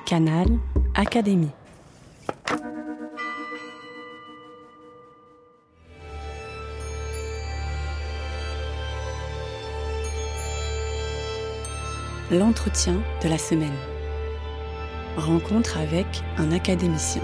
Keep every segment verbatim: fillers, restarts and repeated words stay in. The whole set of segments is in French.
Canal Académie. L'entretien de la semaine. Rencontre avec un académicien.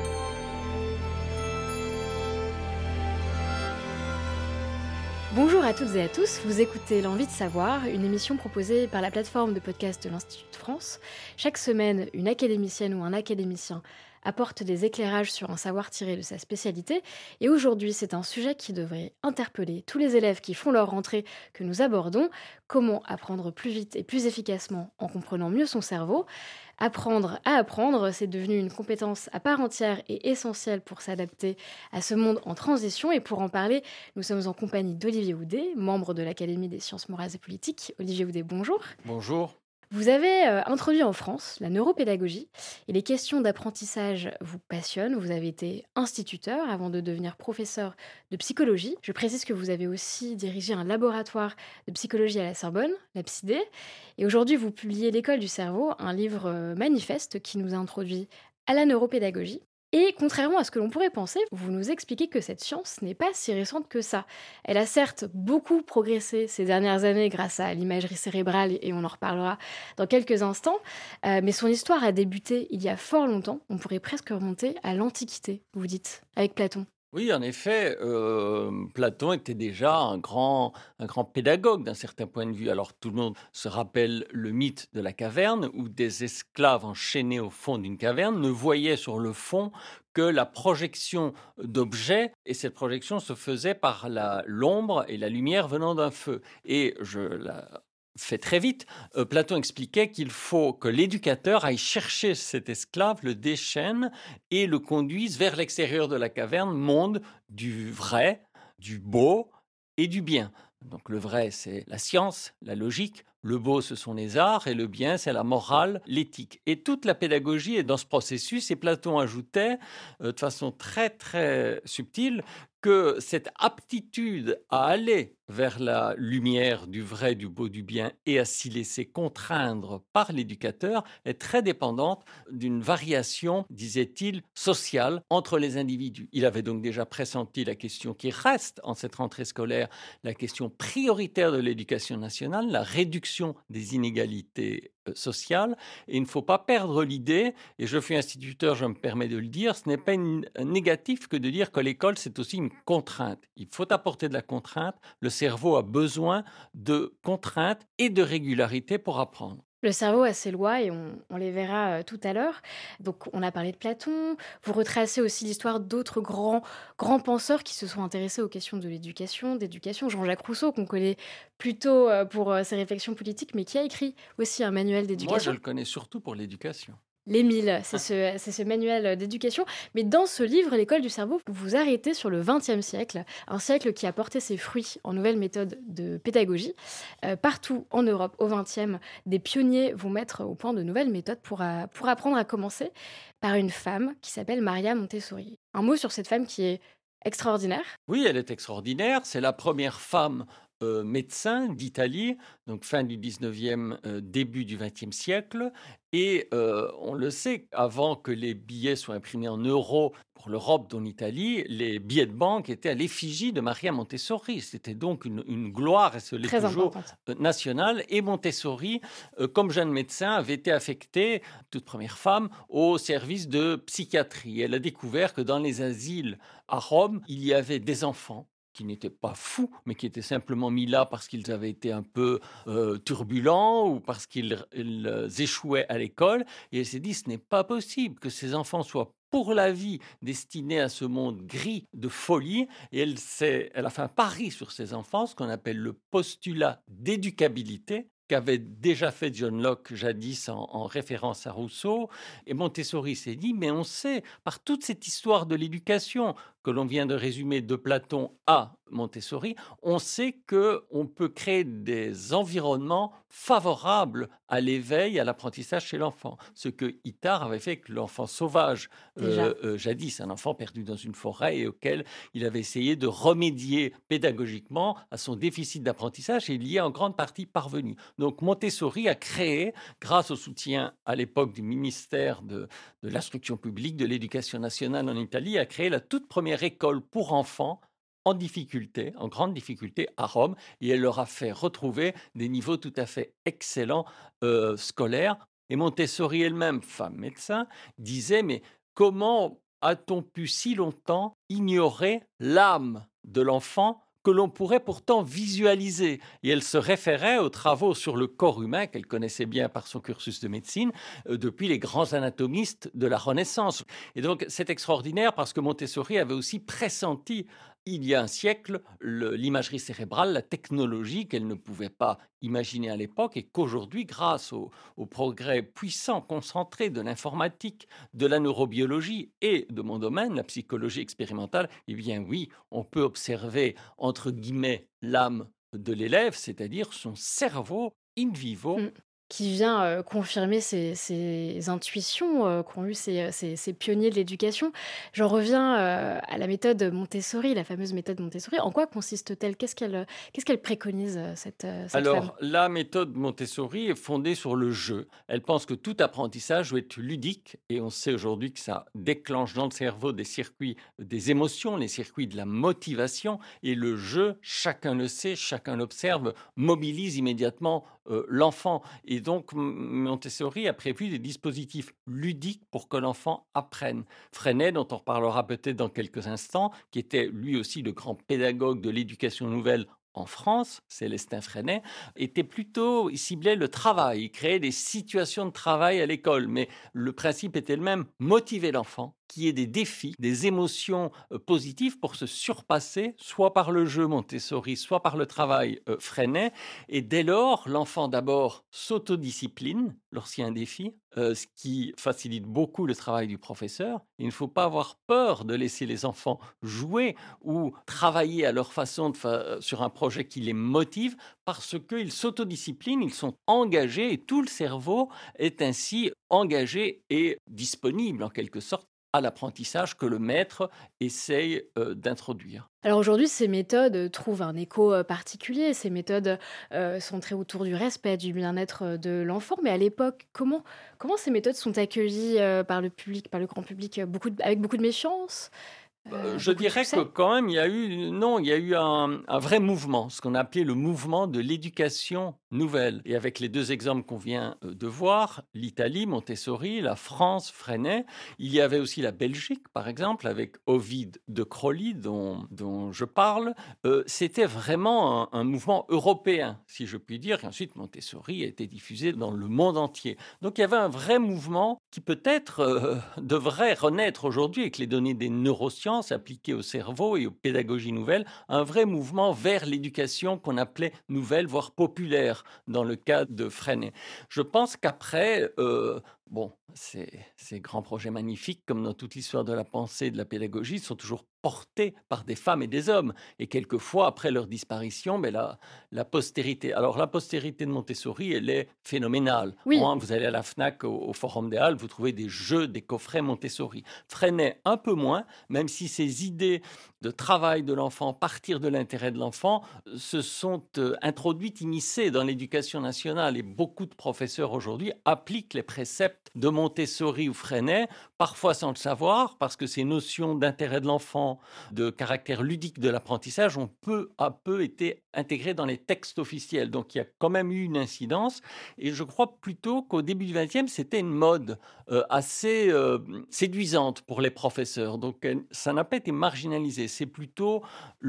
Bonjour à toutes et à tous, vous écoutez L'Envie de savoir, une émission proposée par la plateforme de podcast de l'Institut de France. Chaque semaine, une académicienne ou un académicien apporte des éclairages sur un savoir tiré de sa spécialité. Et aujourd'hui, c'est un sujet qui devrait interpeller tous les élèves qui font leur rentrée que nous abordons. Comment apprendre plus vite et plus efficacement en comprenant mieux son cerveau ? Apprendre à apprendre, c'est devenu une compétence à part entière et essentielle pour s'adapter à ce monde en transition. Et pour en parler, nous sommes en compagnie d'Olivier Houdet, membre de l'Académie des sciences morales et politiques. Olivier Houdet, bonjour. Bonjour. Vous avez euh, introduit en France la neuropédagogie et les questions d'apprentissage vous passionnent. Vous avez été instituteur avant de devenir professeur de psychologie. Je précise que vous avez aussi dirigé un laboratoire de psychologie à la Sorbonne, la P S I D E. Et aujourd'hui, vous publiez L'école du cerveau, un livre euh, manifeste qui nous introduit à la neuropédagogie. Et contrairement à ce que l'on pourrait penser, vous nous expliquez que cette science n'est pas si récente que ça. Elle a certes beaucoup progressé ces dernières années grâce à l'imagerie cérébrale, et on en reparlera dans quelques instants, euh, mais son histoire a débuté il y a fort longtemps. On pourrait presque remonter à l'Antiquité, vous dites, avec Platon. Oui, en effet, euh, Platon était déjà un grand, un grand pédagogue d'un certain point de vue. Alors tout le monde se rappelle le mythe de la caverne où des esclaves enchaînés au fond d'une caverne ne voyaient sur le fond que la projection d'objets, et cette projection se faisait par la, l'ombre et la lumière venant d'un feu. Et je la fait très vite, euh, Platon expliquait qu'il faut que l'éducateur aille chercher cet esclave, le déchaîne et le conduise vers l'extérieur de la caverne, monde du vrai, du beau et du bien. Donc le vrai, c'est la science, la logique, le beau, ce sont les arts, et le bien, c'est la morale, l'éthique. Et toute la pédagogie est dans ce processus, et Platon ajoutait, euh, de façon très très subtile, que cette aptitude à aller vers la lumière du vrai, du beau, du bien et à s'y laisser contraindre par l'éducateur est très dépendante d'une variation, disait-il, sociale entre les individus. Il avait donc déjà pressenti la question qui reste en cette rentrée scolaire, la question prioritaire de l'éducation nationale, la réduction des inégalités sociales. Et il ne faut pas perdre l'idée, et je suis instituteur, je me permets de le dire, ce n'est pas une, un négatif que de dire que l'école, c'est aussi une contrainte. Il faut apporter de la contrainte. Le cerveau a besoin de contraintes et de régularité pour apprendre. Le cerveau a ses lois et on, on les verra euh, tout à l'heure. Donc on a parlé de Platon, vous retracez aussi l'histoire d'autres grands, grands penseurs qui se sont intéressés aux questions de l'éducation, d'éducation. Jean-Jacques Rousseau, qu'on connaît plutôt euh, pour euh, ses réflexions politiques, mais qui a écrit aussi un manuel d'éducation. Moi, je le connais surtout pour l'éducation. L'Émile, c'est ce, c'est ce manuel d'éducation. Mais dans ce livre, L'école du cerveau, vous vous arrêtez sur le vingtième siècle, un siècle qui a porté ses fruits en nouvelles méthodes de pédagogie. Euh, partout en Europe, au vingtième, des pionniers vont mettre au point de nouvelles méthodes pour, a, pour apprendre à commencer par une femme qui s'appelle Maria Montessori. Un mot sur cette femme qui est extraordinaire. Oui, elle est extraordinaire. C'est la première femme Euh, médecin d'Italie, donc fin du dix-neuvième, euh, début du vingtième siècle. Et euh, on le sait, avant que les billets soient imprimés en euros pour l'Europe, dont l'Italie, les billets de banque étaient à l'effigie de Maria Montessori. C'était donc une, une gloire, et ce l'est Très toujours, importante. euh, nationale. Et Montessori, euh, comme jeune médecin, avait été affectée, toute première femme, au service de psychiatrie. Elle a découvert que dans les asiles à Rome, il y avait des enfants qui n'étaient pas fous, mais qui étaient simplement mis là parce qu'ils avaient été un peu euh, turbulents ou parce qu'ils ils, euh, échouaient à l'école. Et elle s'est dit, ce n'est pas possible que ces enfants soient pour la vie destinés à ce monde gris de folie. Et elle, s'est, elle a fait un pari sur ces enfants, ce qu'on appelle le postulat d'éducabilité, qu'avait déjà fait John Locke jadis en, en référence à Rousseau. Et Montessori s'est dit, mais on sait, par toute cette histoire de l'éducation, que l'on vient de résumer de Platon à Montessori, on sait qu'on peut créer des environnements favorables à l'éveil, à l'apprentissage chez l'enfant. Ce que Itard avait fait avec l'enfant sauvage, Déjà. euh, euh, jadis, un enfant perdu dans une forêt et auquel il avait essayé de remédier pédagogiquement à son déficit d'apprentissage et il y est en grande partie parvenu. Donc Montessori a créé, grâce au soutien à l'époque du ministère de, de l'instruction publique, de l'éducation nationale en Italie, a créé la toute première école pour enfants en difficulté, en grande difficulté à Rome, et elle leur a fait retrouver des niveaux tout à fait excellents euh, scolaires. Et Montessori elle-même, femme médecin, disait, mais comment a-t-on pu si longtemps ignorer l'âme de l'enfant que l'on pourrait pourtant visualiser? Et elle se référait aux travaux sur le corps humain qu'elle connaissait bien par son cursus de médecine euh, depuis les grands anatomistes de la Renaissance. Et donc c'est extraordinaire parce que Montessori avait aussi pressenti il y a un siècle le- l'imagerie cérébrale, la technologie qu'elle ne pouvait pas imaginer à l'époque et qu'aujourd'hui, grâce au, au progrès puissant, concentré de l'informatique, de la neurobiologie et de mon domaine, la psychologie expérimentale, eh bien oui, on peut observer, entre guillemets, l'âme de l'élève, c'est-à-dire son cerveau in vivo. Mmh. Qui vient, heu, confirmer ces ces intuitions, heu, qu'ont eu ces, heu, ces ces pionniers de l'éducation. J'en reviens, heu, à la méthode Montessori, la fameuse méthode Montessori. En quoi consiste-t-elle? Qu'est-ce qu'elle, heu, qu'est-ce qu'elle préconise, heu, cette, heu, cette femme? Alors, la méthode Montessori est fondée sur le jeu. Elle pense que tout apprentissage doit être ludique et on sait aujourd'hui que ça déclenche dans le cerveau des circuits des émotions, les circuits de la motivation et le jeu, chacun le sait, chacun l'observe, mobilise immédiatement euh, l'enfant. Et donc, M- Montessori a prévu des dispositifs ludiques pour que l'enfant apprenne. Freinet, dont on reparlera peut-être dans quelques instants, qui était lui aussi le grand pédagogue de l'éducation nouvelle en France, Célestin Freinet, était plutôt, il ciblait le travail, il créait des situations de travail à l'école, mais le principe était le même, motiver l'enfant, qui ait des défis, des émotions euh, positives pour se surpasser, soit par le jeu Montessori, soit par le travail euh, Freinet, et dès lors, l'enfant d'abord s'autodiscipline lorsqu'il y a un défi, euh, ce qui facilite beaucoup le travail du professeur. Il ne faut pas avoir peur de laisser les enfants jouer ou travailler à leur façon de fa- sur un projet qui les motive parce qu'ils s'autodisciplinent, ils sont engagés et tout le cerveau est ainsi engagé et disponible en quelque sorte à l'apprentissage que le maître essaye euh, d'introduire. Alors aujourd'hui, ces méthodes, heu, trouvent un écho, heu, particulier. Ces méthodes, heu, centrées autour du respect, du bien-être, heu, de l'enfant. Mais à l'époque, comment comment ces méthodes sont accueillies, heu, par le public, par le grand public? Heu, beaucoup d avec beaucoup de méfiance? Euh, Heu, Je beaucoup de dirais que succès? quand même, il y a eu, non, il y a eu un, un vrai mouvement, ce qu'on a appelé le mouvement de l'éducation nouvelle. Et avec les deux exemples qu'on vient euh, de voir, l'Italie, Montessori, la France, Freinet, il y avait aussi la Belgique, par exemple, avec Ovide de Crowley, dont, dont je parle. Euh, C'était vraiment un, un mouvement européen, si je puis dire. Et ensuite, Montessori a été diffusé dans le monde entier. Donc il y avait un vrai mouvement qui peut-être euh, devrait renaître aujourd'hui avec les données des neurosciences appliquées au cerveau et aux pédagogies nouvelles, un vrai mouvement vers l'éducation qu'on appelait nouvelle, voire populaire, dans le cas de Freinet. Je pense qu'après, euh, bon, ces, ces grands projets magnifiques, comme dans toute l'histoire de la pensée et de la pédagogie, sont toujours portés par des femmes et des hommes. Et quelquefois, après leur disparition, ben la, la postérité. Alors, la postérité de Montessori, elle est phénoménale. Oui. Hein, vous allez à la FNAC, au, au Forum des Halles, vous trouvez des jeux, des coffrets Montessori. Freinet, un peu moins, même si ces idées de travail de l'enfant, partir de l'intérêt de l'enfant, euh, se sont euh, introduites, immiscées dans l'éducation nationale. Et beaucoup de professeurs aujourd'hui appliquent les préceptes de Montessori ou Freinet, parfois sans le savoir, parce que ces notions d'intérêt de l'enfant, de caractère ludique de l'apprentissage ont peu à peu été intégrées dans les textes officiels. Donc il y a quand même eu une incidence. Et je crois plutôt qu'au début du vingtième, c'était une mode euh, assez euh, séduisante pour les professeurs. Donc elle- ça n'a pas été marginalisé. C'est plutôt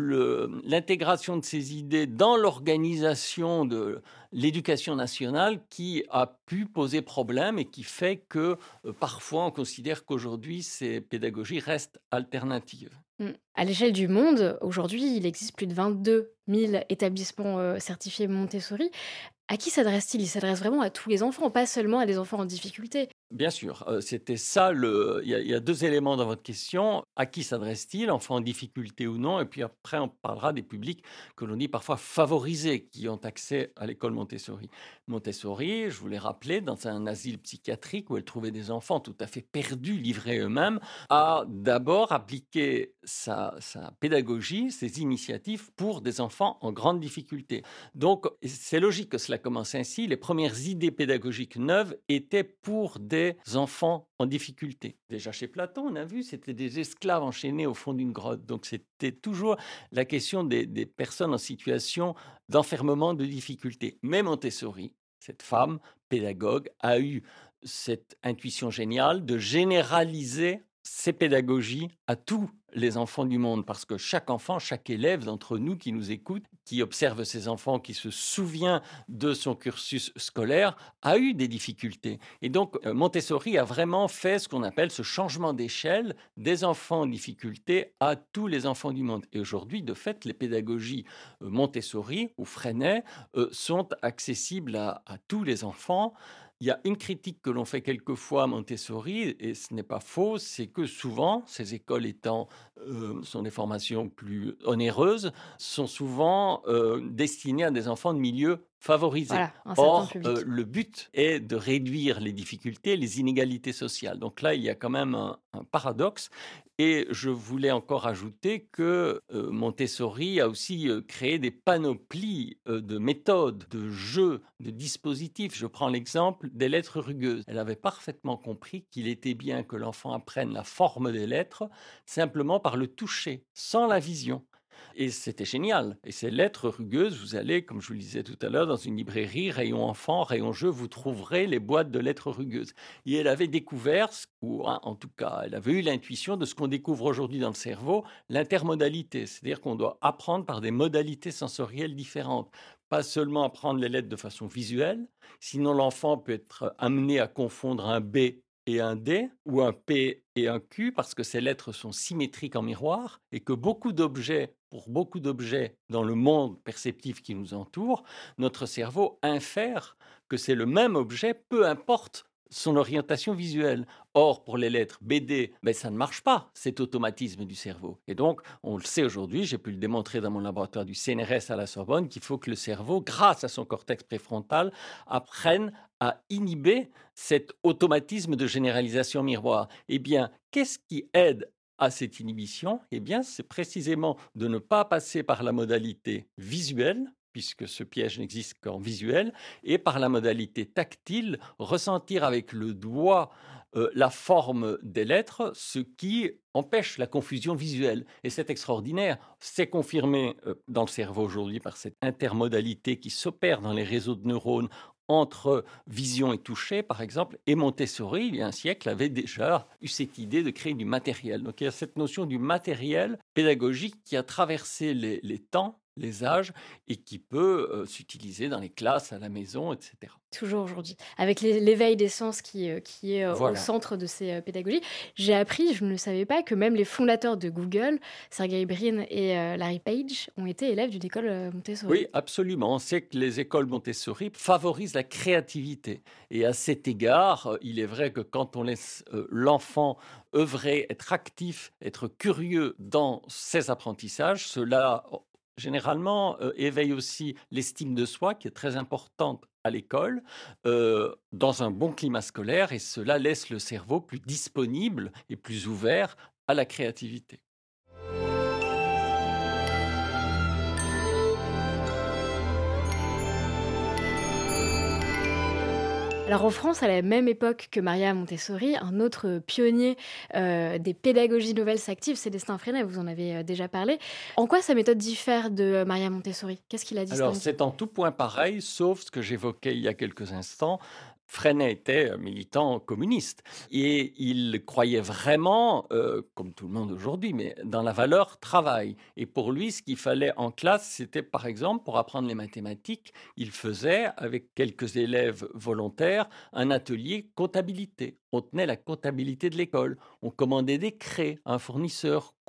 le- l'intégration de ces idées dans l'organisation de l'éducation nationale qui a pu poser problème et qui fait que euh, parfois on considère qu'aujourd'hui ces pédagogies restent alternatives. Mmh. À l'échelle du monde, aujourd'hui, il existe plus de vingt-deux mille établissements, heu, certifiés Montessori. À qui s'adresse-t-il? Il s'adresse vraiment à tous les enfants, pas seulement à des enfants en difficulté. Bien sûr, heu, c'était ça le il y a il y a deux éléments dans votre question. À qui s'adresse-t-il? Enfants en difficulté ou non? Et puis après, on parlera des publics que l'on dit parfois favorisés, qui ont accès à l'école Montessori. Montessori, je vous l'ai rappelé, dans un asile psychiatrique où elle trouvait des enfants tout à fait perdus, livrés eux-mêmes, a d'abord appliqué sa sa pédagogie, ses initiatives pour des enfants en grande difficulté. Donc c'est logique que cela commence ainsi. Les premières idées pédagogiques neuves étaient pour des enfants en difficulté. Déjà chez Platon, on a vu, c'était des esclaves enchaînés au fond d'une grotte. Donc c'était toujours la question des, des personnes en situation d'enfermement, de difficulté. Mais Montessori, cette femme pédagogue, a eu cette intuition géniale de généraliser ces pédagogies à tous les enfants du monde, parce que chaque enfant, chaque élève d'entre nous qui nous écoute, qui observe ses enfants, qui se souvient de son cursus scolaire, a eu des difficultés. Et donc, euh, Montessori a vraiment fait ce qu'on appelle ce changement d'échelle des enfants en difficulté à tous les enfants du monde. Et aujourd'hui, de fait, les pédagogies euh, Montessori ou Freinet euh, sont accessibles à, à tous les enfants. Il y a une critique que l'on fait quelquefois à Montessori, et ce n'est pas faux, c'est que souvent, ces écoles étant euh, sont des formations plus onéreuses, sont souvent euh, destinées à des enfants de milieux favorisés. Voilà, un certain Or, euh, public. le but est de réduire les difficultés, les inégalités sociales. Donc là, il y a quand même un, un paradoxe. Et je voulais encore ajouter que euh, Montessori a aussi euh, créé des panoplies euh, de méthodes, de jeux, de dispositifs. Je prends l'exemple des lettres rugueuses. Elle avait parfaitement compris qu'il était bien que l'enfant apprenne la forme des lettres simplement par le toucher, sans la vision. Et c'était génial. Et ces lettres rugueuses, vous allez, comme je vous le disais tout à l'heure, dans une librairie, rayon enfant, rayon jeu, vous trouverez les boîtes de lettres rugueuses. Et elle avait découvert, ou hein, en tout cas, elle avait eu l'intuition de ce qu'on découvre aujourd'hui dans le cerveau, l'intermodalité. C'est-à-dire qu'on doit apprendre par des modalités sensorielles différentes. Pas seulement apprendre les lettres de façon visuelle, sinon l'enfant peut être amené à confondre un B et un D, ou un P et un Q, parce que ces lettres sont symétriques en miroir, et que beaucoup d'objets, pour beaucoup d'objets dans le monde perceptif qui nous entoure, notre cerveau infère que c'est le même objet, peu importe son orientation visuelle. Or, pour les lettres B D, ben, ça ne marche pas, cet automatisme du cerveau. Et donc, on le sait aujourd'hui, j'ai pu le démontrer dans mon laboratoire du C N R S à la Sorbonne, qu'il faut que le cerveau, grâce à son cortex préfrontal, apprenne à inhiber cet automatisme de généralisation miroir. Eh bien, qu'est-ce qui aide à cette inhibition? Eh bien, c'est précisément de ne pas passer par la modalité visuelle, puisque ce piège n'existe qu'en visuel, et par la modalité tactile, ressentir avec le doigt euh, la forme des lettres, ce qui empêche la confusion visuelle. Et c'est extraordinaire. C'est confirmé euh, dans le cerveau aujourd'hui par cette intermodalité qui s'opère dans les réseaux de neurones entre vision et toucher, par exemple, et Montessori, il y a un siècle, avait déjà eu cette idée de créer du matériel. Donc il y a cette notion du matériel pédagogique qui a traversé les, les temps, les âges, et qui peut euh, s'utiliser dans les classes, à la maison, et cetera. Toujours aujourd'hui. Avec l'é- l'éveil des sens qui, euh, qui est euh, au Voilà. centre de ces euh, pédagogies, j'ai appris, je ne le savais pas, que même les fondateurs de Google, Sergey Brin et euh, Larry Page, ont été élèves d'une école euh, Montessori. Oui, absolument. On sait que les écoles Montessori favorisent la créativité. Et à cet égard, euh, il est vrai que quand on laisse euh, l'enfant œuvrer, être actif, être curieux dans ses apprentissages, cela oh, généralement euh, éveille aussi l'estime de soi, qui est très importante à l'école, euh, dans un bon climat scolaire, et cela laisse le cerveau plus disponible et plus ouvert à la créativité. Alors en France, à la même époque que Maria Montessori, un autre pionnier euh, des pédagogies nouvelles s'active, Célestin Freinet, vous en avez euh, déjà parlé. En quoi sa méthode diffère de euh, Maria Montessori? Qu'est-ce qui la Alors, distingue? c'est en tout point pareil, sauf ce que j'évoquais il y a quelques instants. Freinet était un militant communiste et il croyait vraiment, euh, comme tout le monde aujourd'hui, mais dans la valeur travail. Et pour lui, ce qu'il fallait en classe, c'était par exemple, pour apprendre les mathématiques, il faisait, avec quelques élèves volontaires, un atelier comptabilité. On tenait la comptabilité de l'école, on commandait des craies à un fournisseur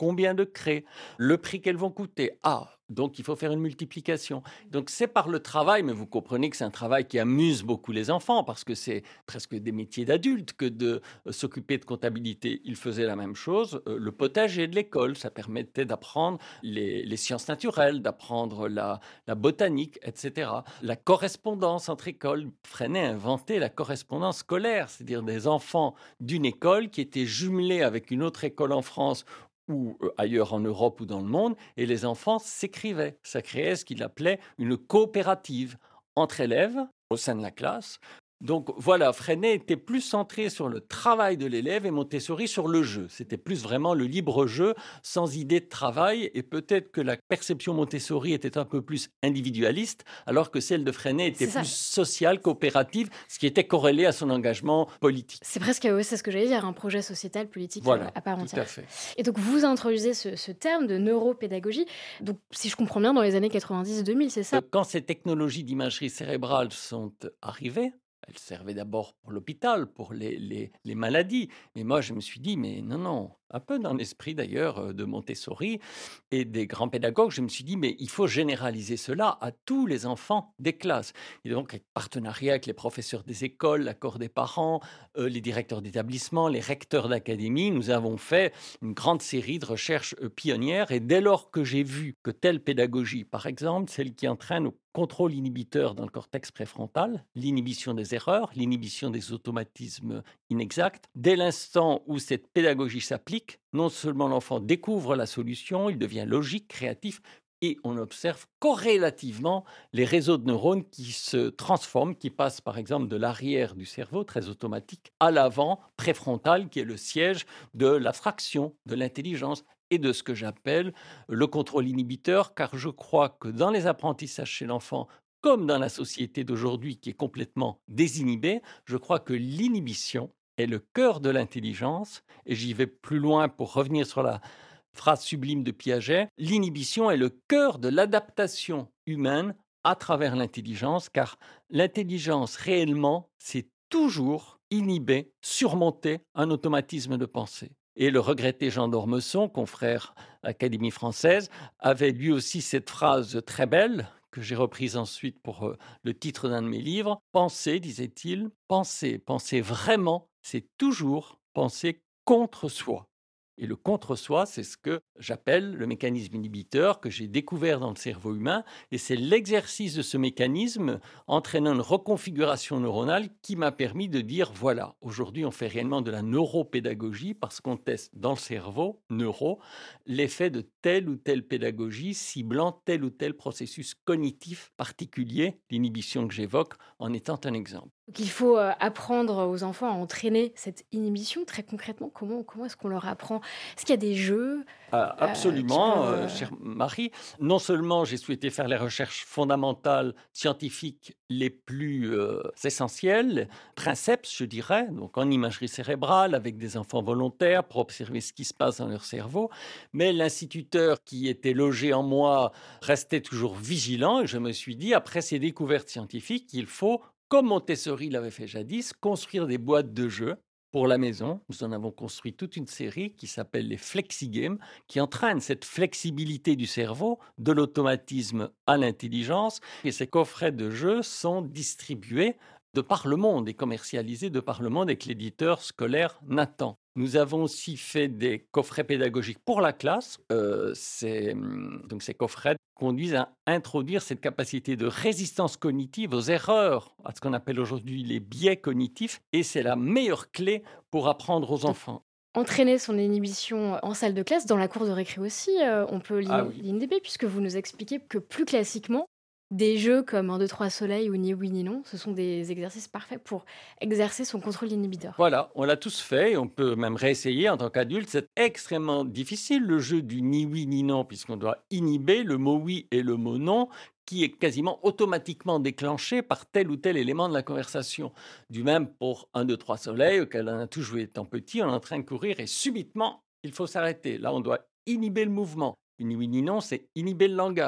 combien de craies, le prix qu'elles vont coûter. Ah, donc il faut faire une multiplication. Donc c'est par le travail, mais vous comprenez que c'est un travail qui amuse beaucoup les enfants parce que c'est presque des métiers d'adultes que de euh, s'occuper de comptabilité. Ils faisaient la même chose. Euh, le potager de l'école, ça permettait d'apprendre les, les sciences naturelles, d'apprendre la, la botanique, et cetera. La correspondance entre écoles. Freinet a inventé la correspondance scolaire, c'est-à-dire des enfants d'une école qui étaient jumelés avec une autre école en France ou euh, ailleurs en Europe ou dans le monde, et les enfants s'écrivaient. Ça créait ce qu'il appelait une coopérative entre élèves au sein de la classe. Donc voilà, Freinet était plus centré sur le travail de l'élève et Montessori sur le jeu. C'était plus vraiment le libre jeu sans idée de travail, et peut-être que la perception Montessori était un peu plus individualiste alors que celle de Freinet était C'est ça. plus sociale, coopérative, ce qui était corrélé à son engagement politique. C'est presque, ouais, c'est ce que j'allais dire, un projet sociétal, politique euh, Voilà, à part tout entière. à fait. Et donc, vous introduisez ce, ce terme de neuropédagogie. Donc, si je comprends bien, dans les années quatre-vingt-dix deux mille, c'est ça? Euh, Quand ces technologies d'imagerie cérébrale sont arrivées, elles servaient d'abord pour l'hôpital, pour les, les- les maladies. Mais moi, je me suis dit, mais non, non, un peu dans l'esprit d'ailleurs euh, de Montessori et des grands pédagogues, je me suis dit, mais il faut généraliser cela à tous les enfants des classes. Et donc, avec partenariat avec les professeurs des écoles, l'accord des parents, euh, les directeurs d'établissement, les recteurs d'académie, nous avons fait une grande série de recherches euh, pionnières. Et dès lors que j'ai vu que telle pédagogie, par exemple, celle qui entraîne au contrôle inhibiteur dans le cortex préfrontal, l'inhibition des erreurs, l'inhibition des automatismes inexacts, dès l'instant où cette pédagogie s'applique, non seulement l'enfant découvre la solution, il devient logique, créatif, et on observe corrélativement les réseaux de neurones qui se transforment, qui passent par exemple de l'arrière du cerveau, très automatique, à l'avant préfrontal, qui est le siège de l'abstraction, de l'intelligence et de ce que j'appelle le contrôle inhibiteur, car je crois que dans les apprentissages chez l'enfant, comme dans la société d'aujourd'hui qui est complètement désinhibée, je crois que l'inhibition est le cœur de l'intelligence, et j'y vais plus loin pour revenir sur la phrase sublime de Piaget, l'inhibition est le cœur de l'adaptation humaine à travers l'intelligence, car l'intelligence réellement, c'est toujours inhiber, surmonter un automatisme de pensée. Et le regretté Jean d'Ormesson, confrère à l'Académie française, avait lui aussi cette phrase très belle, que j'ai reprise ensuite pour euh, le titre d'un de mes livres. Penser, disait-il, penser, penser vraiment, c'est toujours penser contre soi. Et le contre-soi, c'est ce que j'appelle le mécanisme inhibiteur que j'ai découvert dans le cerveau humain. Et c'est l'exercice de ce mécanisme entraînant une reconfiguration neuronale qui m'a permis de dire, voilà, aujourd'hui on fait réellement de la neuropédagogie parce qu'on teste dans le cerveau, neuro, l'effet de telle ou telle pédagogie ciblant tel ou tel processus cognitif particulier, l'inhibition que j'évoque en étant un exemple. Donc, il faut euh, apprendre aux enfants à entraîner cette inhibition. Très concrètement, comment, comment est-ce qu'on leur apprend? Est-ce qu'il y a des jeux Ah, euh, qui absolument, peuvent... euh, euh, chère Marie. Non seulement j'ai souhaité faire les recherches fondamentales scientifiques les plus euh, essentielles, princeps, je dirais, donc en imagerie cérébrale, avec des enfants volontaires pour observer ce qui se passe dans leur cerveau. Mais l'instituteur qui était logé en moi restait toujours vigilant, et je me suis dit, après ces découvertes scientifiques, il faut, comme Montessori l'avait fait jadis, construire des boîtes de jeux pour la maison. Nous en avons construit toute une série qui s'appelle les FlexiGames, qui entraînent cette flexibilité du cerveau, de l'automatisme à l'intelligence. Et ces coffrets de jeux sont distribués de par le monde et commercialisés de par le monde avec l'éditeur scolaire Nathan. Nous avons aussi fait des coffrets pédagogiques pour la classe. Euh, ces, hum, donc ces coffrets conduisent à introduire cette capacité de résistance cognitive aux erreurs, à ce qu'on appelle aujourd'hui les biais cognitifs, et c'est la meilleure clé pour apprendre aux donc, enfants. entraîner son inhibition en salle de classe, dans la cour de récré aussi, euh, on peut Ah l'in- oui. l'inhiber, puisque vous nous expliquez que plus classiquement, des jeux comme un, deux, trois soleil ou ni oui ni non, ce sont des exercices parfaits pour exercer son contrôle inhibiteur. Voilà, on l'a tous fait et on peut même réessayer en tant qu'adulte. C'est extrêmement difficile le jeu du ni oui ni non, puisqu'on doit inhiber le mot oui et le mot non, qui est quasiment automatiquement déclenché par tel ou tel élément de la conversation. Du même pour un, deux, trois soleil, auquel on a tous joué étant petit, on est en train de courir et subitement, il faut s'arrêter. Là, on doit inhiber le mouvement. Ni oui ni non, c'est inhiber le langage.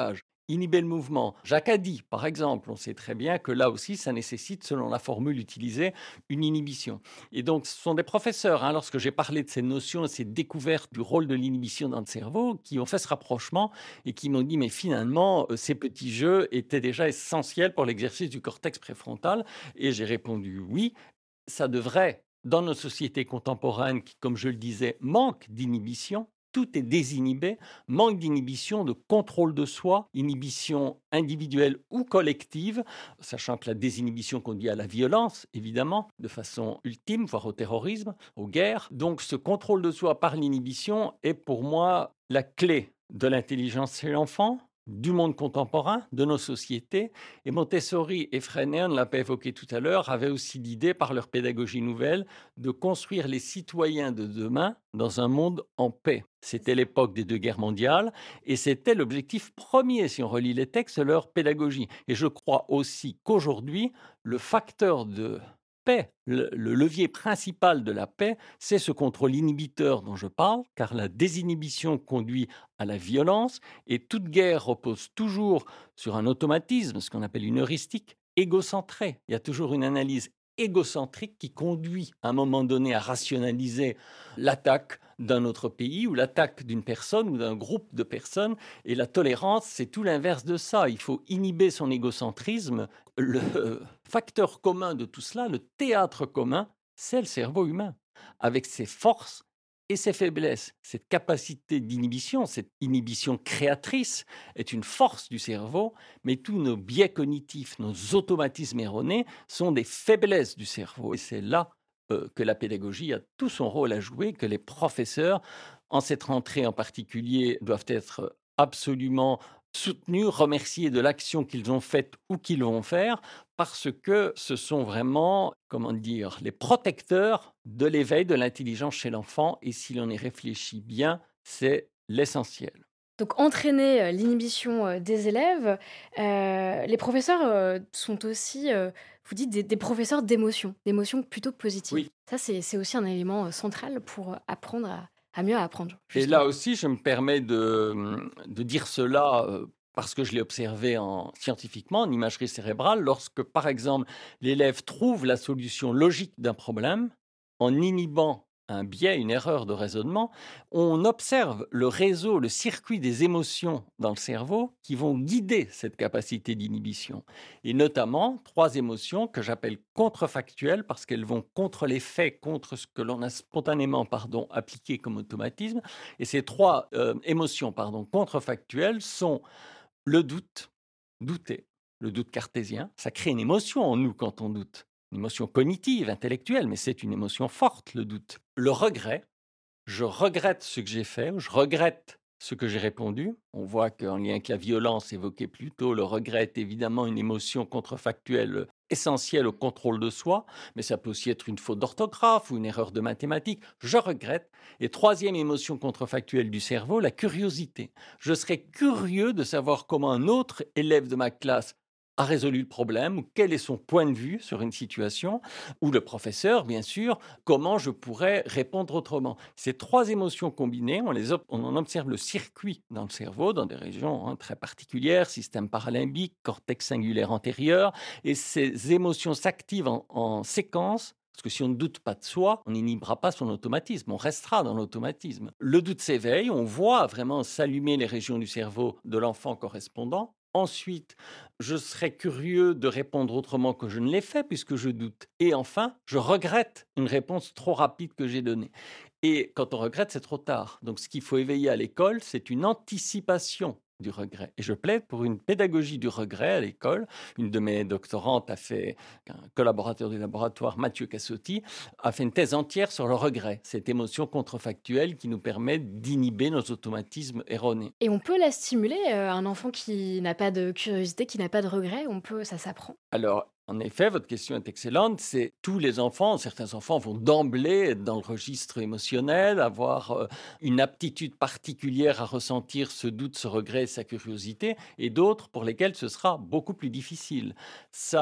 inhiber le mouvement. Jacques a dit, par exemple, on sait très bien que là aussi, ça nécessite, selon la formule utilisée, une inhibition. Et donc, ce sont des professeurs, hein, lorsque j'ai parlé de ces notions, ces découvertes du rôle de l'inhibition dans le cerveau, qui ont fait ce rapprochement et qui m'ont dit, mais finalement, euh, ces petits jeux étaient déjà essentiels pour l'exercice du cortex préfrontal. Et j'ai répondu oui, ça devrait, dans nos sociétés contemporaines qui, comme je le disais, manquent d'inhibition, tout est désinhibé, manque d'inhibition, de contrôle de soi, inhibition individuelle ou collective, sachant que la désinhibition conduit à la violence, évidemment, de façon ultime, voire au terrorisme, aux guerres. Donc ce contrôle de soi par l'inhibition est pour moi la clé de l'intelligence chez l'enfant, du monde contemporain, de nos sociétés. Et Montessori et Freinet, on l'a pas évoqué tout à l'heure, avaient aussi l'idée, par leur pédagogie nouvelle, de construire les citoyens de demain dans un monde en paix. C'était l'époque des deux guerres mondiales et c'était l'objectif premier, si on relit les textes, de leur pédagogie. Et je crois aussi qu'aujourd'hui, le facteur de paix, le, le levier principal de la paix, c'est ce contrôle inhibiteur dont je parle, car la désinhibition conduit à la violence et toute guerre repose toujours sur un automatisme, ce qu'on appelle une heuristique égocentrée. Il y a toujours une analyse égocentrique qui conduit à un moment donné à rationaliser l'attaque d'un autre pays ou l'attaque d'une personne ou d'un groupe de personnes. Et la tolérance, c'est tout l'inverse de ça. Il faut inhiber son égocentrisme. Le facteur commun de tout cela, le théâtre commun, c'est le cerveau humain, avec ses forces et ses faiblesses. Cette capacité d'inhibition, cette inhibition créatrice est une force du cerveau, mais tous nos biais cognitifs, nos automatismes erronés sont des faiblesses du cerveau. Et c'est là euh, que la pédagogie a tout son rôle à jouer, que les professeurs, en cette rentrée en particulier, doivent être absolument soutenus, remerciés de l'action qu'ils ont faite ou qu'ils vont faire, parce que ce sont vraiment, comment dire, les protecteurs de l'éveil de l'intelligence chez l'enfant. Et si l'on y réfléchit bien, c'est l'essentiel. Donc entraîner euh, l'inhibition euh, des élèves, euh, les professeurs euh, sont aussi, euh, vous dites, des, des professeurs d'émotions, d'émotions plutôt positives. Oui. Ça, c'est c'est aussi un élément euh, central pour euh, apprendre à, à mieux apprendre. Et Justement. là aussi, je me permets de, de dire cela euh, parce que je l'ai observé en, scientifiquement, en imagerie cérébrale, lorsque, par exemple, l'élève trouve la solution logique d'un problème, en inhibant un biais, une erreur de raisonnement, on observe le réseau, le circuit des émotions dans le cerveau qui vont guider cette capacité d'inhibition. Et notamment, trois émotions que j'appelle contrefactuelles parce qu'elles vont contre les faits, contre ce que l'on a spontanément pardon, appliqué comme automatisme. Et ces trois euh, émotions pardon, contrefactuelles sont le doute, douter, le doute cartésien. Ça crée une émotion en nous quand on doute. Une émotion cognitive, intellectuelle, mais c'est une émotion forte, le doute. Le regret, je regrette ce que j'ai fait, je regrette ce que j'ai répondu. On voit qu'en lien avec la violence évoquée plus tôt, le regret est évidemment une émotion contrefactuelle essentielle au contrôle de soi, mais ça peut aussi être une faute d'orthographe ou une erreur de mathématiques. Je regrette. Et troisième émotion contrefactuelle du cerveau, la curiosité. Je serais curieux de savoir comment un autre élève de ma classe a résolu le problème, ou quel est son point de vue sur une situation, ou le professeur, bien sûr, comment je pourrais répondre autrement. Ces trois émotions combinées, on, les op- on en observe le circuit dans le cerveau, dans des régions hein, très particulières, système paralimbique, cortex singulaire antérieur, et ces émotions s'activent en, en séquence. Parce que si on ne doute pas de soi, on n'inhibera pas son automatisme, on restera dans l'automatisme. Le doute s'éveille, on voit vraiment s'allumer les régions du cerveau de l'enfant correspondant. Ensuite, je serais curieux de répondre autrement que je ne l'ai fait puisque je doute. Et enfin, je regrette une réponse trop rapide que j'ai donnée. Et quand on regrette, c'est trop tard. Donc ce qu'il faut éveiller à l'école, c'est une anticipation du regret. Et je plaide pour une pédagogie du regret à l'école. Une de mes doctorantes a fait, un collaborateur du laboratoire, Mathieu Cassotti, a fait une thèse entière sur le regret, cette émotion contrefactuelle qui nous permet d'inhiber nos automatismes erronés. Et on peut la stimuler, euh, un enfant qui n'a pas de curiosité, qui n'a pas de regret, on peut, ça s'apprend. Alors, en effet, votre question est excellente. C'est tous les enfants, certains enfants vont d'emblée être dans le registre émotionnel, avoir euh, une aptitude particulière à ressentir ce doute, ce regret, sa curiosité, et d'autres pour lesquels ce sera beaucoup plus difficile. Ça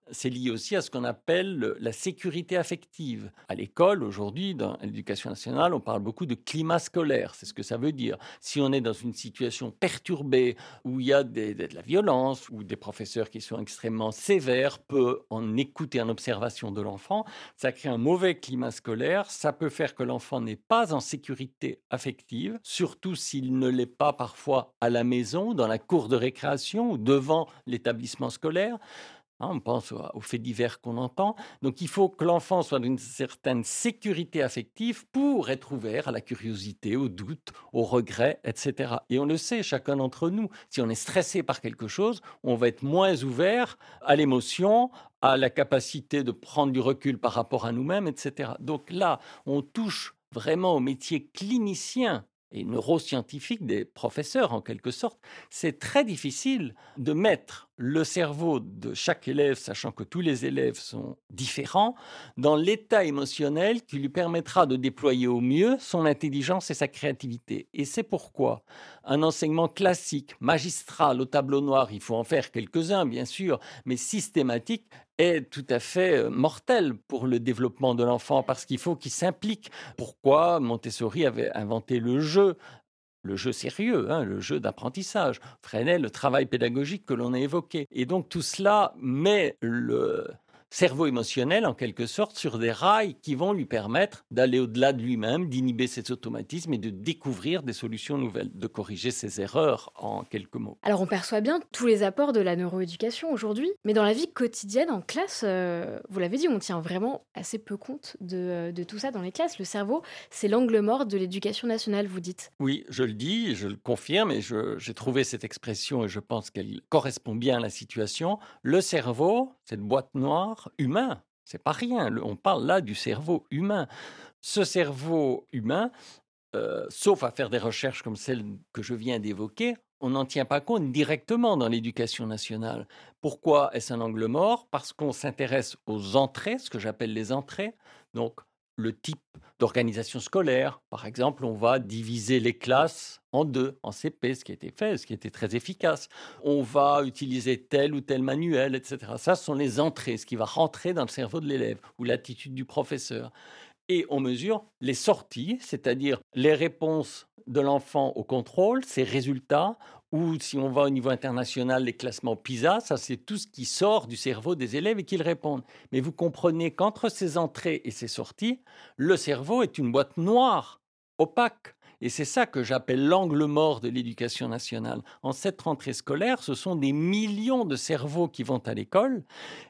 c'est lié aussi à ce qu'on appelle la sécurité affective. À l'école, aujourd'hui, dans l'éducation nationale, on parle beaucoup de climat scolaire. C'est ce que ça veut dire. Si on est dans une situation perturbée, où il y a des- de la violence, ou des professeurs qui sont extrêmement sévères, peu en écouter en observation de l'enfant, ça crée un mauvais climat scolaire. Ça peut faire que l'enfant n'est pas en sécurité affective, surtout s'il ne l'est pas parfois à la maison, dans la cour de récréation ou devant l'établissement scolaire. Hein, on pense au- aux faits divers qu'on entend. Donc, il faut que l'enfant soit d'une certaine sécurité affective pour être ouvert à la curiosité, au doute, au regret, et cetera. Et on le sait, chacun d'entre nous, si on est stressé par quelque chose, on va être moins ouvert à l'émotion, à la capacité de prendre du recul par rapport à nous-mêmes, et cetera. Donc là, on touche vraiment au métier clinicien et neuroscientifique des professeurs, en quelque sorte. C'est très difficile de mettre le cerveau de chaque élève, sachant que tous les élèves sont différents, dans l'état émotionnel qui lui permettra de déployer au mieux son intelligence et sa créativité. Et c'est pourquoi un enseignement classique, magistral, au tableau noir, il faut en faire quelques-uns, bien sûr, mais systématique, est tout à fait euh, mortel pour le développement de l'enfant, parce qu'il faut qu'il s'implique. Pourquoi Montessori avait inventé le jeu, le jeu sérieux, hein, le jeu d'apprentissage, Freinet, le travail pédagogique que l'on a évoqué. Et donc tout cela met le cerveau émotionnel, en quelque sorte, sur des rails qui vont lui permettre d'aller au-delà de lui-même, d'inhiber ses automatismes et de découvrir des solutions nouvelles, de corriger ses erreurs, en quelques mots. Alors on perçoit bien tous les apports de la neuroéducation aujourd'hui, mais dans la vie quotidienne, en classe, euh, vous l'avez dit, on tient vraiment assez peu compte de, de tout ça dans les classes. Le cerveau, c'est l'angle mort de l'éducation nationale, vous dites. Oui, je le dis, je le confirme et je- j'ai trouvé cette expression et je pense qu'elle correspond bien à la situation. Le cerveau, cette boîte noire, humain, c'est pas rien. Le- on parle là du cerveau humain. Ce cerveau humain, euh, sauf à faire des recherches comme celles que je viens d'évoquer, on n'en tient pas compte directement dans l'éducation nationale. Pourquoi est-ce un angle mort? Parce qu'on s'intéresse aux entrées, ce que j'appelle les entrées, donc le type d'organisation scolaire. Par exemple, on va diviser les classes en deux, en C P, ce qui a été fait, ce qui était très efficace. On va utiliser tel ou tel manuel, et cetera. Ça, ce sont les entrées, ce qui va rentrer dans le cerveau de l'élève ou l'attitude du professeur. Et on mesure les sorties, c'est-à-dire les réponses de l'enfant au contrôle, ses résultats, ou si on va au niveau international, les classements PISA, ça c'est tout ce qui sort du cerveau des élèves et qu'ils répondent. Mais vous comprenez qu'entre ces entrées et ces sorties, le cerveau est une boîte noire, opaque. Et c'est ça que j'appelle l'angle mort de l'éducation nationale. En cette rentrée scolaire, ce sont des millions de cerveaux qui vont à l'école.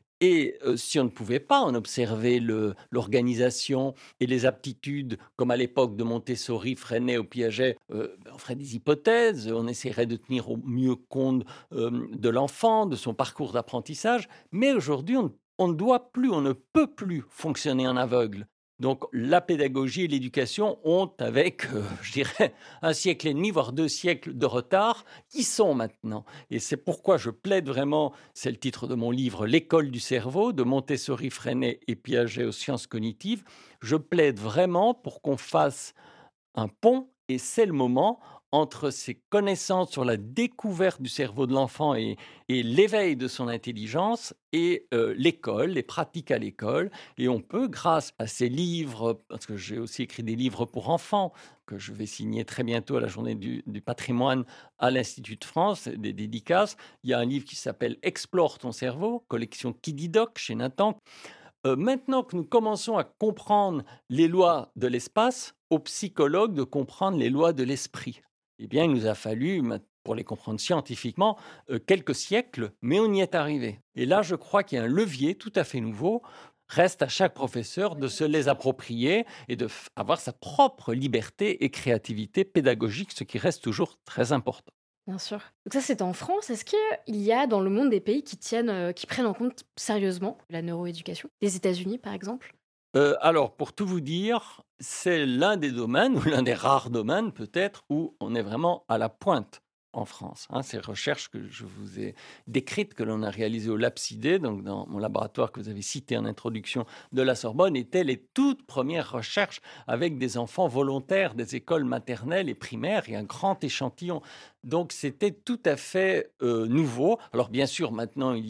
Et euh, si on ne pouvait pas en observer le- l'organisation et les aptitudes, comme à l'époque de Montessori, Freinet ou Piaget, euh, ben, on ferait des hypothèses, on essaierait de tenir au mieux compte euh, de l'enfant, de son parcours d'apprentissage. Mais aujourd'hui, on, on ne doit plus, on ne peut plus fonctionner en aveugle. Donc la pédagogie et l'éducation ont, avec, euh, je dirais, un siècle et demi, voire deux siècles de retard, qui sont maintenant. Et c'est pourquoi je plaide vraiment, c'est le titre de mon livre, L'école du cerveau, de Montessori, Freinet et Piaget aux sciences cognitives. Je plaide vraiment pour qu'on fasse un pont, et c'est le moment, entre ces connaissances sur la découverte du cerveau de l'enfant et, et l'éveil de son intelligence et euh, l'école, les pratiques à l'école. Et on peut, grâce à ces livres, parce que j'ai aussi écrit des livres pour enfants, que je vais signer très bientôt à la journée du, du patrimoine à l'Institut de France, des dédicaces. Il y a un livre qui s'appelle Explore ton cerveau, collection Kididoc chez Nathan. Euh, maintenant que nous commençons à comprendre les lois de l'espace, aux psychologues de comprendre les lois de l'esprit. Eh bien, il nous a fallu, pour les comprendre scientifiquement, euh, quelques siècles, mais on y est arrivé. Et là, je crois qu'il y a un levier tout à fait nouveau. Reste à chaque professeur de se les approprier et d'avoir sa propre liberté et créativité pédagogique, ce qui reste toujours très important. Bien sûr. Donc ça, c'est en France. Est-ce qu'il y a dans le monde des pays qui tiennent, euh, qui prennent en compte sérieusement la neuroéducation? Les États-Unis, par exemple? Euh, alors, pour tout vous dire, c'est l'un des domaines, ou l'un des rares domaines peut-être, où on est vraiment à la pointe en France. Hein. Ces recherches que je vous ai décrites, que l'on a réalisées au Lapsidé, donc dans mon laboratoire que vous avez cité en introduction de la Sorbonne, étaient les toutes premières recherches avec des enfants volontaires des écoles maternelles et primaires et un grand échantillon. Donc, c'était tout à fait euh, nouveau. Alors, bien sûr, maintenant, il y a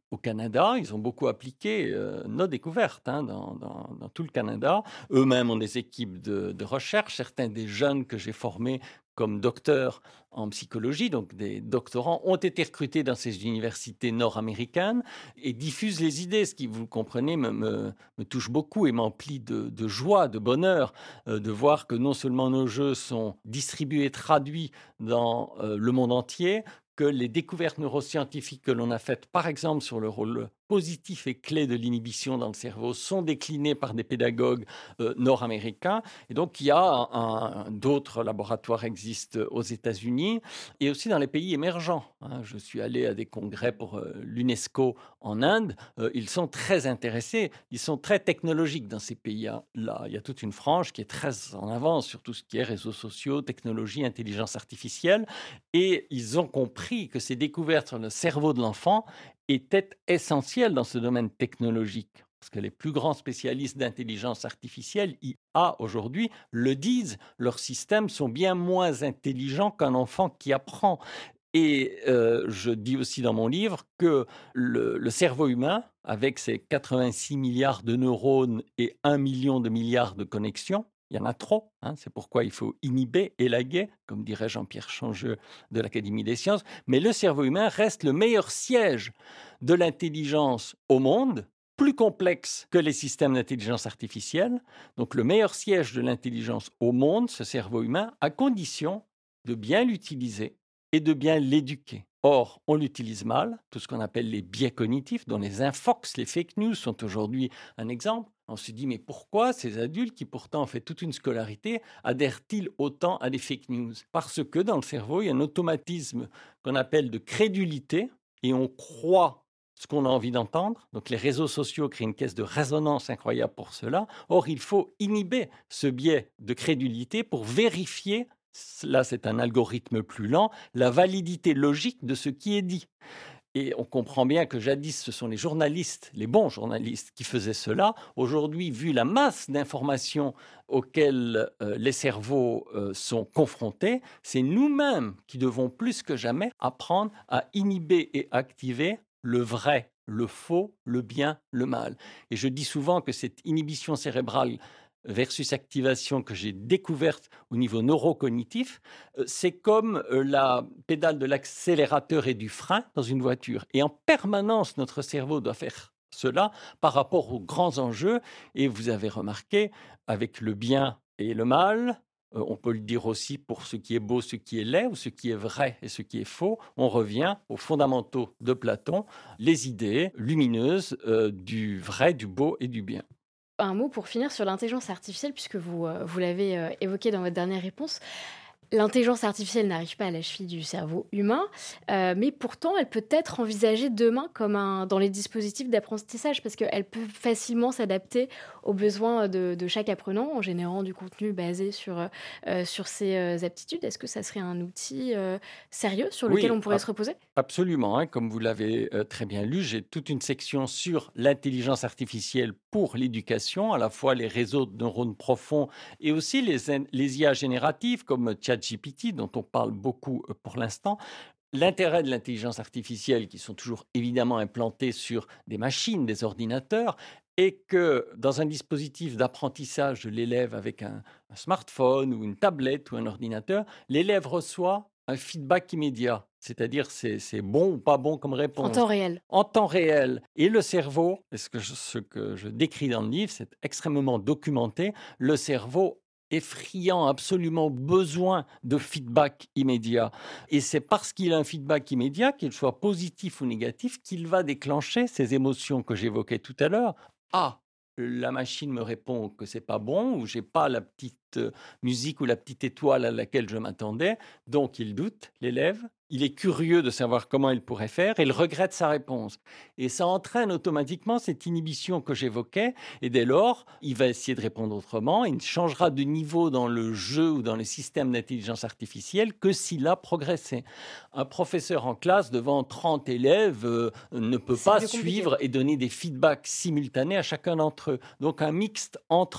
au Canada. Ils ont beaucoup appliqué euh, nos découvertes hein, dans, dans, dans tout le Canada. Eux-mêmes ont des équipes de, de recherche. Certains des jeunes que j'ai formés comme docteurs en psychologie, donc des doctorants, ont été recrutés dans ces universités nord-américaines et diffusent les idées, ce qui, vous le comprenez, me, me, me touche beaucoup et m'emplit de, de joie, de bonheur, euh, de voir que non seulement nos jeux sont distribués et traduits dans euh, le monde entier, que les découvertes neuroscientifiques que l'on a faites, par exemple, sur le rôle positif et clé de l'inhibition dans le cerveau, sont déclinées par des pédagogues euh, nord-américains. Et donc, il y a un, un, d'autres laboratoires existent aux États-Unis et aussi dans les pays émergents. Hein. Je suis allé à des congrès pour euh, l'UNESCO en Inde. Euh, ils sont très intéressés, ils sont très technologiques dans ces pays-là. Il y a toute une frange qui est très en avance sur tout ce qui est réseaux sociaux, technologie, intelligence artificielle. Et ils ont compris que ces découvertes sur le cerveau de l'enfant étaient essentielles dans ce domaine technologique. Parce que les plus grands spécialistes d'intelligence artificielle, I A aujourd'hui, le disent, leurs systèmes sont bien moins intelligents qu'un enfant qui apprend. Et euh, je dis aussi dans mon livre que le, le cerveau humain, avec ses quatre-vingt-six milliards de neurones et un million de milliards de connexions, il y en a trop, hein, c'est pourquoi il faut inhiber, élaguer, comme dirait Jean-Pierre Changeux de l'Académie des sciences. Mais le cerveau humain reste le meilleur siège de l'intelligence au monde, plus complexe que les systèmes d'intelligence artificielle. Donc le meilleur siège de l'intelligence au monde, ce cerveau humain, à condition de bien l'utiliser et de bien l'éduquer. Or, on l'utilise mal, tout ce qu'on appelle les biais cognitifs, dont les infox, les fake news sont aujourd'hui un exemple. On se dit, mais pourquoi ces adultes qui pourtant ont fait toute une scolarité adhèrent-ils autant à des fake news? Parce que dans le cerveau, il y a un automatisme qu'on appelle de crédulité et on croit ce qu'on a envie d'entendre. Donc les réseaux sociaux créent une caisse de résonance incroyable pour cela. Or, il faut inhiber ce biais de crédulité pour vérifier, là c'est un algorithme plus lent, la validité logique de ce qui est dit. Et on comprend bien que jadis, ce sont les journalistes, les bons journalistes, qui faisaient cela. Aujourd'hui, vu la masse d'informations auxquelles euh, les cerveaux euh, sont confrontés, c'est nous-mêmes qui devons plus que jamais apprendre à inhiber et activer le vrai, le faux, le bien, le mal. Et je dis souvent que cette inhibition cérébrale versus activation que j'ai découverte au niveau neurocognitif, c'est comme la pédale de l'accélérateur et du frein dans une voiture. Et en permanence, notre cerveau doit faire cela par rapport aux grands enjeux. Et vous avez remarqué, avec le bien et le mal, on peut le dire aussi pour ce qui est beau, ce qui est laid, ou ce qui est vrai et ce qui est faux, on revient aux fondamentaux de Platon, les idées lumineuses euh, du vrai, du beau et du bien. Un mot pour finir sur l'intelligence artificielle, puisque vous, euh, vous l'avez euh, évoqué dans votre dernière réponse. L'intelligence artificielle n'arrive pas à la cheville du cerveau humain, euh, mais pourtant elle peut être envisagée demain comme un, dans les dispositifs d'apprentissage, parce qu'elle peut facilement s'adapter aux besoins de, de chaque apprenant en générant du contenu basé sur, euh, sur ses euh, aptitudes. Est-ce que ça serait un outil euh, sérieux sur lequel Oui, on pourrait ab- se reposer? absolument. Hein, comme vous l'avez euh, très bien lu, j'ai toute une section sur l'intelligence artificielle pour l'éducation, à la fois les réseaux de neurones profonds et aussi les, in- les I A génératives comme ChatGPT, dont on parle beaucoup euh, pour l'instant. L'intérêt de l'intelligence artificielle, qui sont toujours évidemment implantées sur des machines, des ordinateurs, est que dans un dispositif d'apprentissage de l'élève avec un, un smartphone ou une tablette ou un ordinateur, l'élève reçoit un feedback immédiat, c'est-à-dire c'est, c'est bon ou pas bon comme En réponse, temps réel. en temps réel. Et le cerveau, et ce que je, ce que je décris dans le livre, c'est extrêmement documenté, le cerveau est friand, absolument besoin de feedback immédiat. Et c'est parce qu'il a un feedback immédiat, qu'il soit positif ou négatif, qu'il va déclencher ces émotions que j'évoquais tout à l'heure. Ah, la machine me répond que c'est pas bon, ou j'ai pas la petite euh, musique ou la petite étoile à laquelle je m'attendais. Donc il doute, l'élève. Il est curieux de savoir comment il pourrait faire et il regrette sa réponse. Et ça entraîne automatiquement cette inhibition que j'évoquais. Et dès lors, il va essayer de répondre autrement. Il ne changera de niveau dans le jeu ou dans les systèmes d'intelligence artificielle que s'il a progressé. Un professeur en classe devant trente élèves euh, ne peut C'est pas plus compliqué. suivre et donner des feedbacks simultanés à chacun d'entre eux. Donc un mixte entre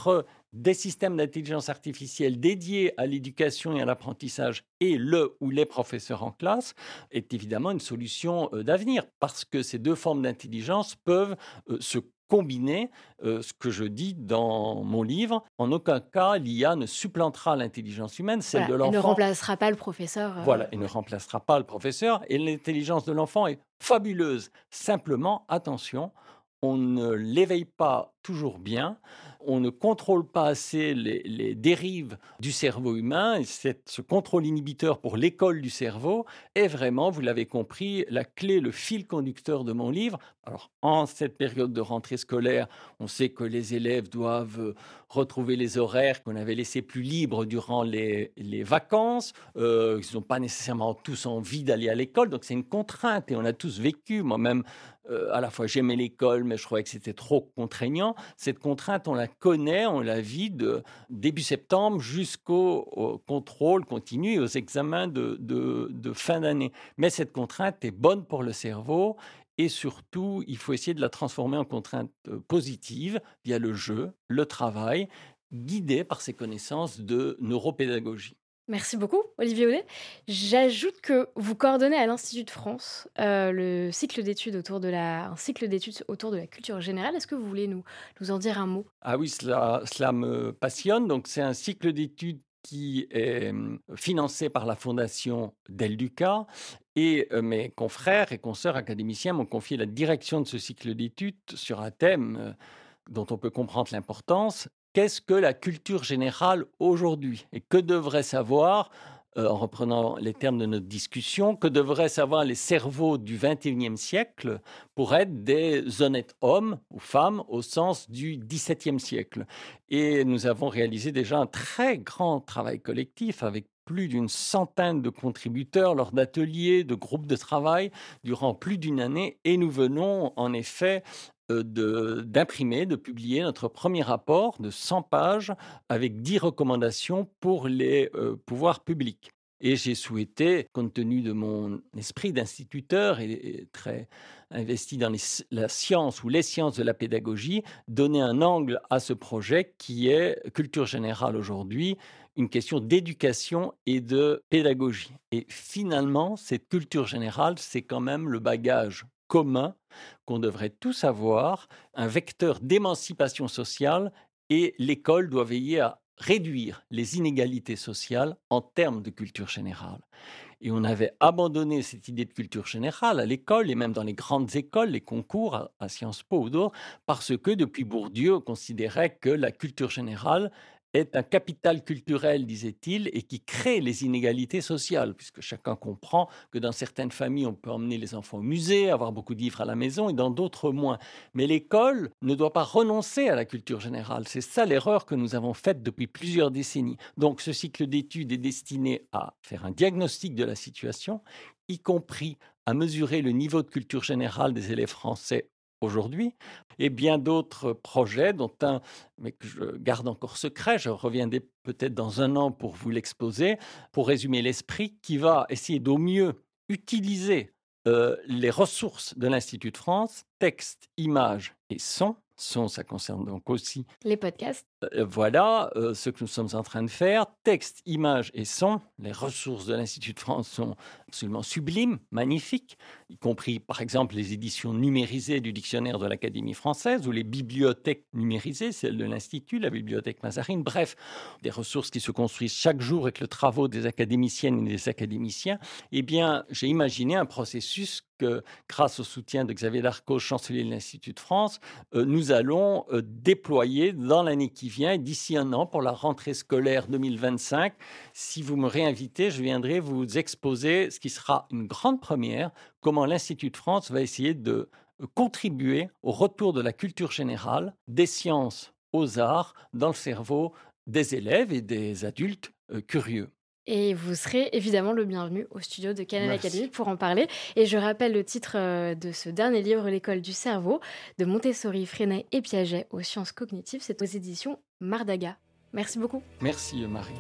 des systèmes d'intelligence artificielle dédiés à l'éducation et à l'apprentissage et le ou les professeurs en classe est évidemment une solution euh, d'avenir parce que ces deux formes d'intelligence peuvent euh, se combiner, euh, ce que je dis dans mon livre. En aucun cas, l'I A ne supplantera l'intelligence humaine, celle Voilà, de elle ne l'enfant. remplacera pas le professeur. euh, Voilà, et ne remplacera pas le professeur. Et l'intelligence de l'enfant est fabuleuse. Simplement, attention, on ne l'éveille pas toujours bien, on ne contrôle pas assez les, les dérives du cerveau humain. Et cette- ce contrôle inhibiteur pour l'école du cerveau est vraiment, vous l'avez compris, la clé, le fil conducteur de mon livre. Alors, en cette période de rentrée scolaire, on sait que les élèves doivent euh, retrouver les horaires qu'on avait laissés plus libres durant les, les vacances. Euh, ils n'ont pas nécessairement tous envie d'aller à l'école, donc c'est une contrainte et on a tous vécu. Moi-même, euh, à la fois j'aimais l'école, mais je trouvais que c'était trop contraignant. Cette contrainte, on la connaît, on la vit de début septembre jusqu'au au contrôle continu et aux examens de, de, de fin d'année. Mais cette contrainte est bonne pour le cerveau. Et surtout, il faut essayer de la transformer en contrainte euh, positive via le jeu, le travail, guidé par ses connaissances de neuropédagogie. Merci beaucoup, Olivier Audet. J'ajoute que vous coordonnez à l'Institut de France euh, le cycle d'études autour de la, un cycle d'études autour de la culture générale. Est-ce que vous voulez nous, nous en dire un mot? Ah oui, cela, cela me passionne. Donc, c'est un cycle d'études qui est hum, financé par la Fondation Del Duca. Et euh, mes confrères et consoeurs académiciens m'ont confié la direction de ce cycle d'études sur un thème euh, dont on peut comprendre l'importance. Qu'est-ce que la culture générale aujourd'hui? Et que devraient savoir, euh, en reprenant les termes de notre discussion, que devraient savoir les cerveaux du vingt et unième siècle pour être des honnêtes hommes ou femmes au sens du dix-septième siècle? Et nous avons réalisé déjà un très grand travail collectif avec plus d'une centaine de contributeurs lors d'ateliers, de groupes de travail durant plus d'une année. Et nous venons en effet euh, de- d'imprimer, de publier notre premier rapport de cent pages avec dix recommandations pour les euh, pouvoirs publics. Et j'ai souhaité, compte tenu de mon esprit d'instituteur et, et très investi dans les- la science ou les sciences de la pédagogie, donner un angle à ce projet qui est culture générale aujourd'hui, une question d'éducation et de pédagogie. Et finalement, cette culture générale, c'est quand même le bagage commun qu'on devrait tous avoir, un vecteur d'émancipation sociale, et l'école doit veiller à réduire les inégalités sociales en termes de culture générale. Et on avait abandonné cette idée de culture générale à l'école et même dans les grandes écoles, les concours à, à Sciences Po ou d'autres, parce que depuis Bourdieu, on considérait que la culture générale est un capital culturel, disait-il, et qui crée les inégalités sociales, puisque chacun comprend que dans certaines familles, on peut emmener les enfants au musée, avoir beaucoup de livres à la maison, et dans d'autres moins. Mais l'école ne doit pas renoncer à la culture générale. C'est ça l'erreur que nous avons faite depuis plusieurs décennies. Donc ce cycle d'études est destiné à faire un diagnostic de la situation, y compris à mesurer le niveau de culture générale des élèves français aujourd'hui, et bien d'autres projets, dont un, mais que je garde encore secret, je reviendrai peut-être dans un an pour vous l'exposer, pour résumer l'esprit, qui va essayer d'au mieux utiliser euh, les ressources de l'Institut de France, texte, images et son. Son, ça concerne donc aussi Les podcasts. euh, voilà euh, ce que nous sommes en train de faire. Texte, images et son. Les ressources de l'Institut de France sont absolument sublimes, magnifiques, y compris par exemple les éditions numérisées du dictionnaire de l'Académie française ou les bibliothèques numérisées, celle de l'Institut, la bibliothèque Mazarine. Bref, des ressources qui se construisent chaque jour avec le travail des académiciennes et des académiciens. Eh bien, j'ai imaginé un processus que, grâce au soutien de Xavier Darcos, chancelier de l'Institut de France, euh, nous allons euh, déployer dans l'année qui vient, et d'ici un an, pour la rentrée scolaire deux mille vingt-cinq. Si vous me réinvitez, je viendrai vous exposer ce qui sera une grande première, comment l'Institut de France va essayer de euh, contribuer au retour de la culture générale, des sciences aux arts, dans le cerveau des élèves et des adultes euh, curieux. Et vous serez évidemment le bienvenu au studio de Canal Merci. Academy pour en parler. Et je rappelle le titre euh, de ce dernier livre, L'école du cerveau, de Montessori, Freinet et Piaget aux sciences cognitives. C'est aux éditions Mardaga. Merci beaucoup. Merci Marie.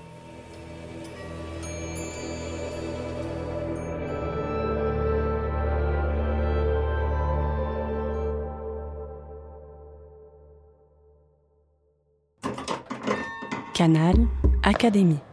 Canal Académie.